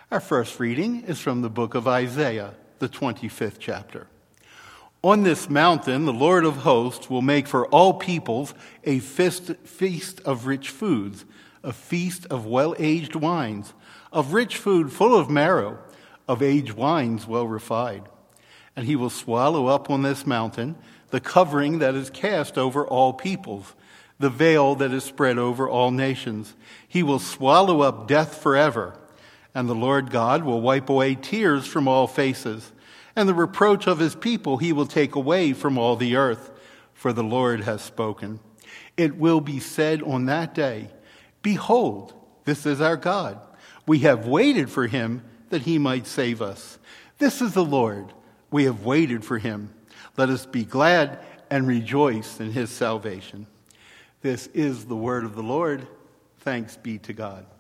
Our first reading is from the book of Isaiah, the 25th chapter. On this mountain, the Lord of hosts will make for all peoples a feast of rich foods, a feast of well-aged wines, of rich food full of marrow, of aged wines well refined. And he will swallow up on this mountain the covering that is cast over all peoples, the veil that is spread over all nations. He will swallow up death forever, and the Lord God will wipe away tears from all faces, and the reproach of his people he will take away from all the earth, for the Lord has spoken. It will be said on that day, "Behold, this is our God. We have waited for him that he might save us. This is the Lord. We have waited for him. Let us be glad and rejoice in his salvation." This is the word of the Lord. Thanks be to God.